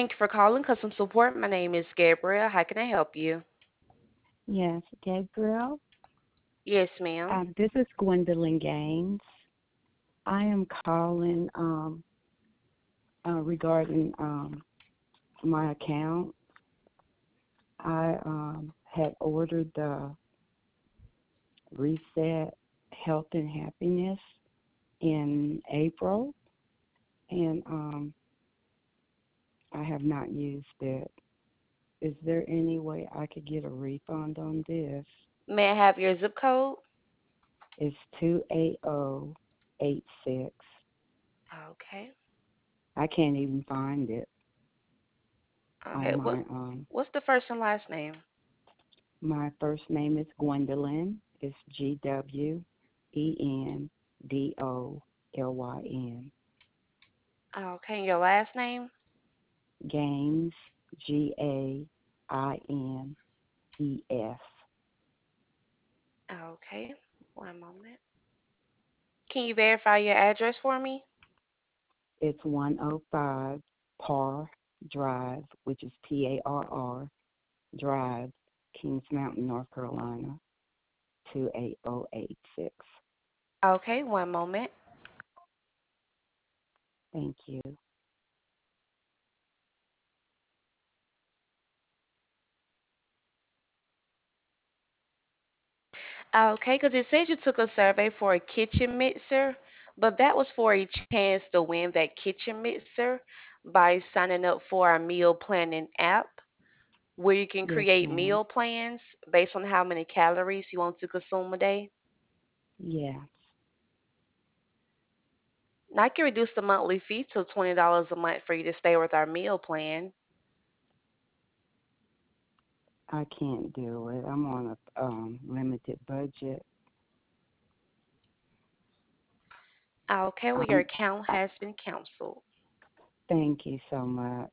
Thank you for calling customer support. My name is Gabriel. How can I help you? Yes, Gabriel. Yes, ma'am. This is Gwendolyn Gaines. I am calling regarding my account. I had ordered the Reset Health and Happiness in April, and I have not used it. Is there any way I could get a refund on this? May I have your zip code? It's 28086. Okay. I can't even find it Okay. on What my what's the first and last name? My first name is Gwendolyn. It's Gwendolyn. Okay, and your last name? Gaines, Gaines. Okay. One moment. Can you verify your address for me? It's 105 Parr Drive, which is Parr Drive, Kings Mountain, North Carolina, 28086. Okay, one moment. Thank you. Okay, because it says you took a survey for a kitchen mixer, but that was for a chance to win that kitchen mixer by signing up for our meal planning app, where you can Yes, create ma'am. meal plans based on how many calories you want to consume a day. Yes. Now, I can reduce the monthly fee to $20 a month for you to stay with our meal plan. I can't do it. I'm on a limited budget. Okay, well, your Um, account I, has been canceled. thank you so much.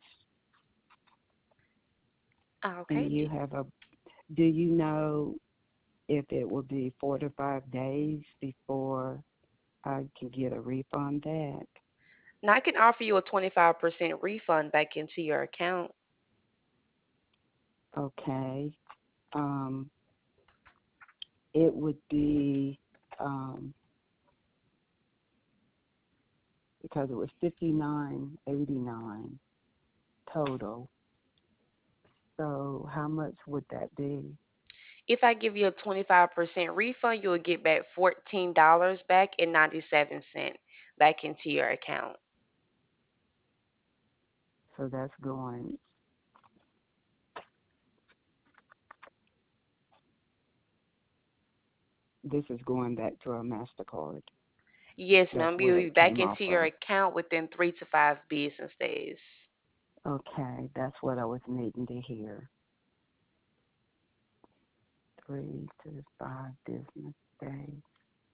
Okay, And do you know if it will be 4 to 5 days before I can get a refund back? now I can offer you a 25% refund back into your account. Okay. Um, it would be because it was 59.89 total. So how much would that be? If I give you a 25% refund, you will get back $14 back and 97 cents back into your account. So that's going. This is going back to a Mastercard. Yes, That's ma'am. where You'll be it back came off into your of. account within 3 to 5 business days. Okay, that's what I was needing to hear. 3 to 5 business days.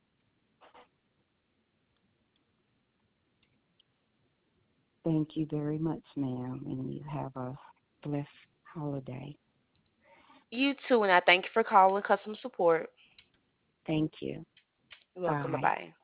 Thank you very much, ma'am, and you have a blessed holiday. You too, and I thank you for calling customer support. Thank you. You're welcome. Bye Bye. bye.